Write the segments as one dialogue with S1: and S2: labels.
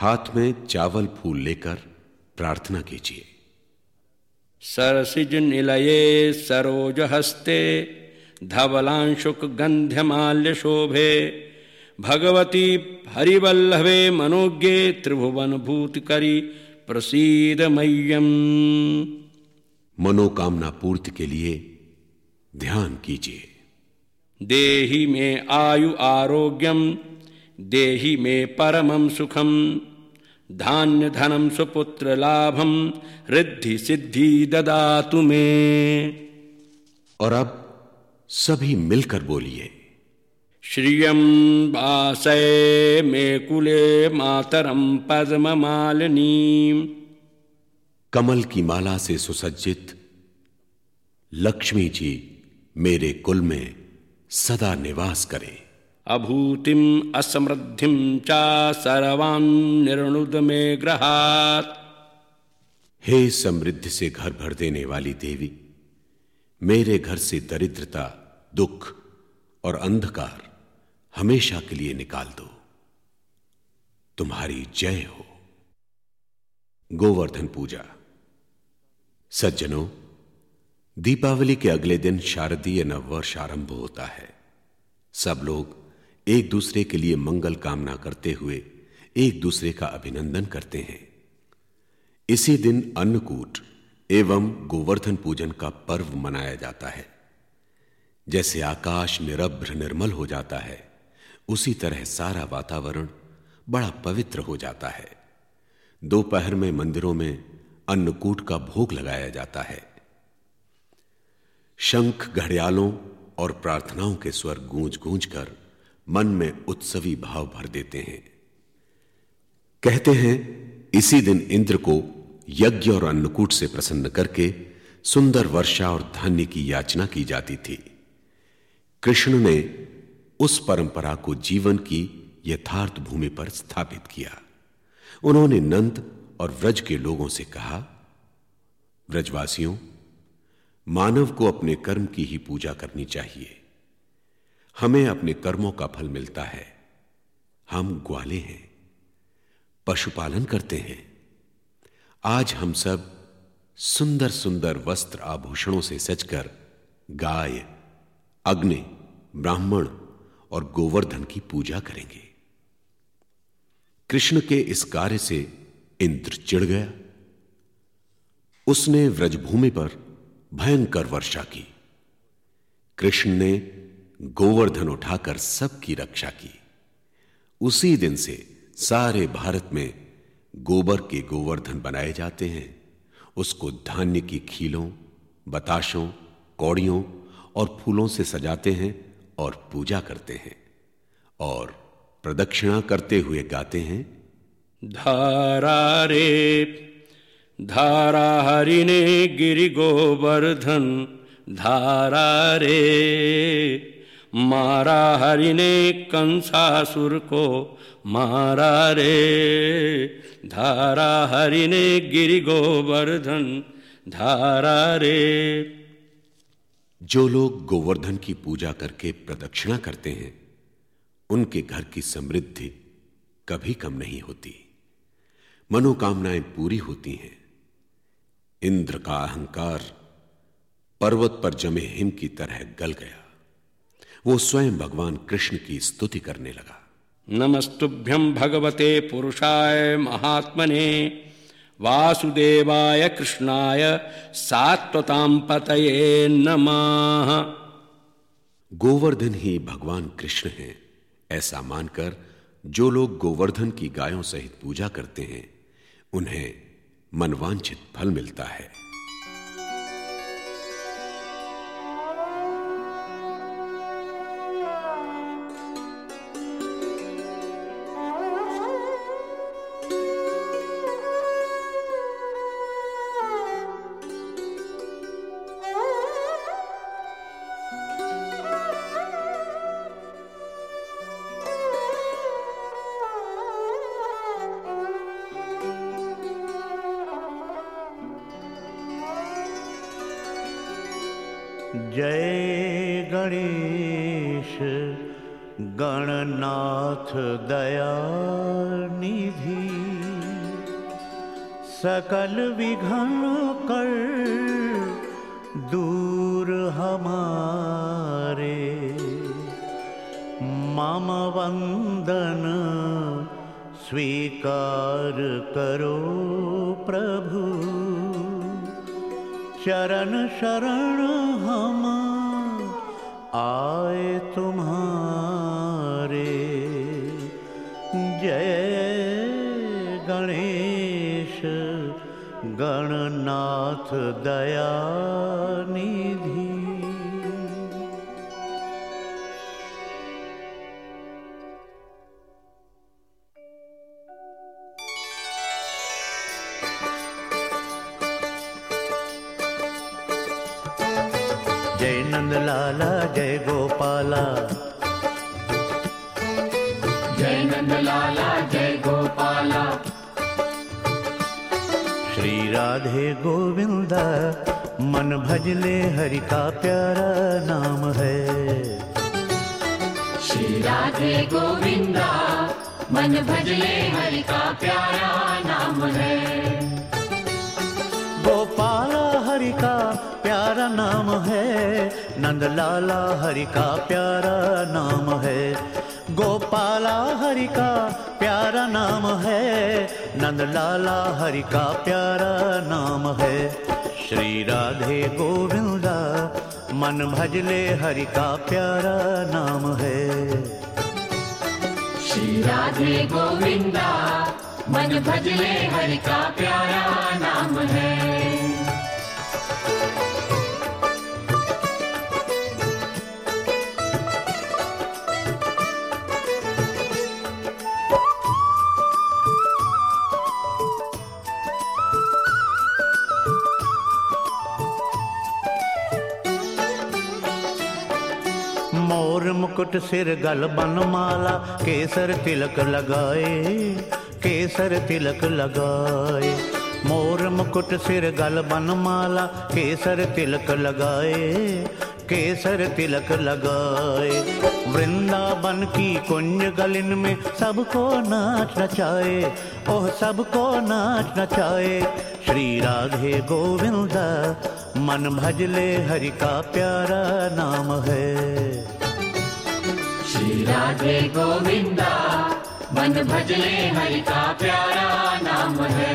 S1: हाथ में चावल फूल लेकर प्रार्थना कीजिए।
S2: सरसिज निलये सरोजहस्ते धवलांशुक गंध्यमाल्य शोभे भगवती हरिवल्लभे मनोज्ञे त्रिभुवन भूतकरी प्रसीद मह्यम।
S1: मनोकामना पूर्ति के लिए ध्यान कीजिए।
S2: देहि में आयु आरोग्यम देहि में परमं सुखम धान्य धनम सुपुत्र लाभम रिद्धि सिद्धि ददातु मे।
S1: और अब सभी मिलकर बोलिए।
S2: श्रियं वासय मे कुले मातरम पद्म मालिनी।
S1: कमल की माला से सुसज्जित लक्ष्मी जी मेरे कुल में सदा निवास करें।
S2: अभूतिम असमृद्धिम चा सर्वान् निर्णुद में ग्रहात्।
S1: हे समृद्धि से घर भर देने वाली देवी, मेरे घर से दरिद्रता, दुख और अंधकार हमेशा के लिए निकाल दो। तुम्हारी जय हो। गोवर्धन पूजा। सज्जनों, दीपावली के अगले दिन शारदीय नववर्ष आरंभ होता है। सब लोग एक दूसरे के लिए मंगल कामना करते हुए एक दूसरे का अभिनंदन करते हैं। इसी दिन अन्नकूट एवं गोवर्धन पूजन का पर्व मनाया जाता है। जैसे आकाश निरभ्र निर्मल हो जाता है, उसी तरह सारा वातावरण बड़ा पवित्र हो जाता है। दोपहर में मंदिरों में अन्नकूट का भोग लगाया जाता है। शंख, घड़ियालों और प्रार्थनाओं के स्वर गूंज गूंज कर मन में उत्सवी भाव भर देते हैं। कहते हैं इसी दिन इंद्र को यज्ञ और अन्नकूट से प्रसन्न करके सुंदर वर्षा और धान्य की याचना की जाती थी। कृष्ण ने उस परंपरा को जीवन की यथार्थ भूमि पर स्थापित किया। उन्होंने नंद और व्रज के लोगों से कहा, व्रजवासियों, मानव को अपने कर्म की ही पूजा करनी चाहिए। हमें अपने कर्मों का फल मिलता है। हम ग्वाले हैं, पशुपालन करते हैं। आज हम सब सुंदर सुंदर वस्त्र आभूषणों से सजकर गाय, अग्नि, ब्राह्मण और गोवर्धन की पूजा करेंगे। कृष्ण के इस कार्य से इंद्र चिढ़ गया। उसने व्रजभूमि पर भयंकर वर्षा की। कृष्ण ने गोवर्धन उठाकर सबकी रक्षा की। उसी दिन से सारे भारत में गोबर के गोवर्धन बनाए जाते हैं। उसको धान्य की खीलों, बताशों, कौड़ियों और फूलों से सजाते हैं और पूजा करते हैं और प्रदक्षिणा करते हुए गाते हैं,
S2: धारा रे धारा हरिने गिरि गोवर्धन धारा रे मारा हरिने कंसासुर को मारा रे धारा हरिने गिरि गोवर्धन धारा रे।
S1: जो लोग गोवर्धन की पूजा करके प्रदक्षिणा करते हैं, उनके घर की समृद्धि कभी कम नहीं होती। मनोकामनाएं पूरी होती हैं। इंद्र का अहंकार पर्वत पर जमे हिम की तरह गल गया। वो स्वयं भगवान कृष्ण की स्तुति करने लगा।
S2: नमस्तुभ्यं भगवते पुरुषाय महात्मने वासुदेवाय कृष्णाय सात्वतां पतये नमः।
S1: गोवर्धन ही भगवान कृष्ण हैं, ऐसा मानकर जो लोग गोवर्धन की गायों सहित पूजा करते हैं, उन्हें मनवांछित फल मिलता है।
S3: जय गणेश गणनाथ दया निधि। सकल विघन कर दूर हमारे, मम वंदन स्वीकार करो प्रभु, चरण शरण हम आए तुम्हारे। जय गणेश गणनाथ दयानिधि। जय नंद लाला जय गोपाला,
S4: जय नंद लाला जय गोपाला।
S3: श्री राधे गोविंदा मन भजले हरि का प्यारा नाम है।
S4: श्री राधे गोविंदा मन भजले हरि का प्यारा नाम है।
S3: गोपाला हरि का प्यारा नाम है, नंद लाला हरि का प्यारा नाम है। गोपाला हरि का प्यारा नाम है, नंद लाला हरि का प्यारा नाम है। श्री राधे गोविंदा मन भजले हरि का प्यारा नाम है।
S4: श्री राधे गोविंदा मन भजले हरि का प्यारा नाम है।
S3: मोर मुकुट सिर गल बनमाला, केसर तिलक लगाए, केसर तिलक लगाए। मोर मुकुट सिर गल बनमाला, केसर तिलक लगाए, केसर तिलक लगाए। वृंदावन की कुंज गलिन में सबको नाच नचाए, ओह सबको नाच नचाए। श्री राधे गोविंदा मन भजले हरि का प्यारा नाम है।
S4: श्री राधे गोविंदा मन भजले हरि का प्यारा नाम है।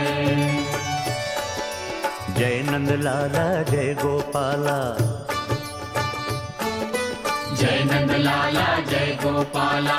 S3: जय नंद लाला जय गोपाला,
S4: जय नंद लाला जय गोपाला।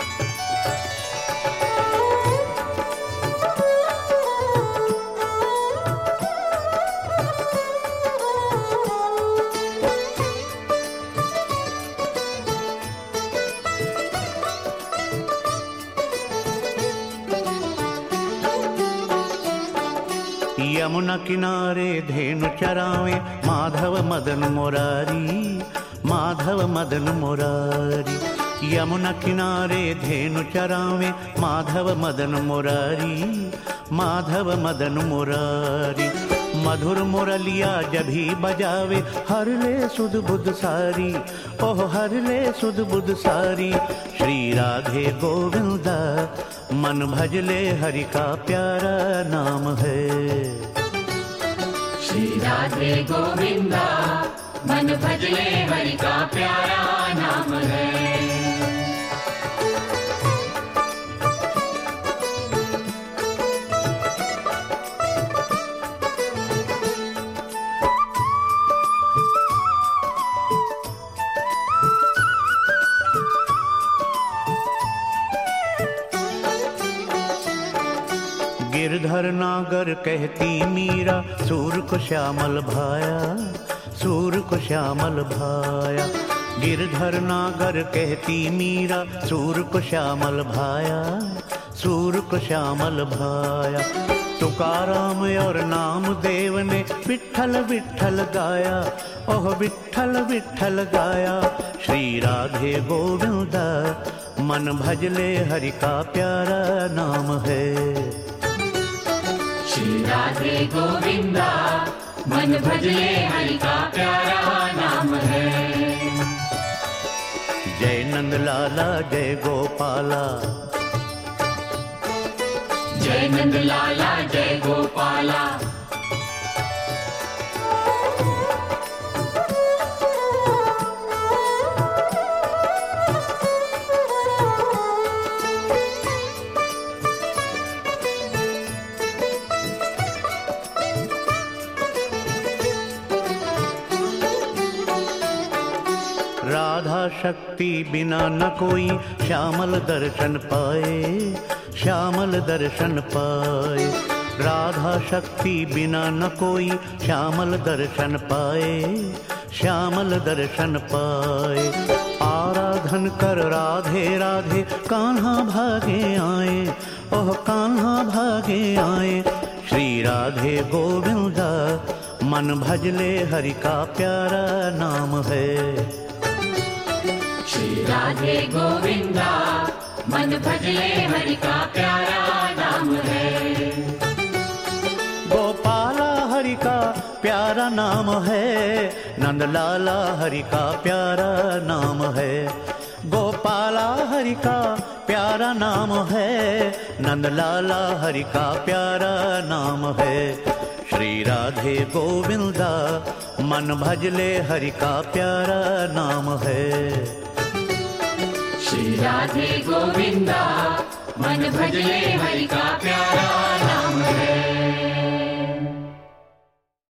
S3: यमुना किनारे धेनु चरावे, माधव मदन मुरारी, माधव मदन मुरारी। यमुना किनारे धेनु चरावे, माधव मदन मुरारी, माधव मदन मुरारी। मधुर मुरलिया जभी बजावे, हर ले सुध बुध सारी, ओह हर ले सुध बुध सारी। श्री राधे गोविंदा मन भजले हरि का प्यारा नाम है।
S4: श्री राधे गोविंदा मन भजले हरि का प्यारा नाम है।
S3: गिरधर नागर कहती मीरा, सूर को श्यामल भाया, सूर को श्यामल भाया। गिरधर नागर कहती मीरा, सूर को श्यामल भाया, सूर को श्यामल भाया। तुकाराम और नामदेव ने विठ्ठल विठ्ठल गाया, ओह विठ्ठल विठ्ठल गाया। श्री राधे गोविंदा मन भजले हरि का प्यारा नाम है।
S4: श्री राधे गोविंदा मन भजले हरि का प्यारा नाम है।
S3: जय नंद लाला जय गोपाला,
S4: जय नंद लाला जय गोपाला।
S3: राधा शक्ति बिना न कोई श्यामल दर्शन पाए, श्यामल दर्शन पाए। राधा शक्ति बिना न कोई श्यामल दर्शन पाए, श्यामल दर्शन पाए। आराधन कर राधे राधे कान्हा भागे आए, ओह कान्हा भागे आए। श्री राधे गोविंदा मन भजले हरि का प्यारा नाम है।
S4: श्री राधे गोविंदा मन भजले हरि का प्यारा नाम है।
S3: गोपाला हरि का प्यारा नाम है, नंदलाला हरि का प्यारा नाम है। गोपाला हरि का प्यारा नाम है, नंदलाला हरि का प्यारा नाम है। श्री राधे गोविंदा मन भजले हरि का प्यारा नाम है।
S4: श्री राधे गोविंदा मन भजले हरि का प्यारा नाम है।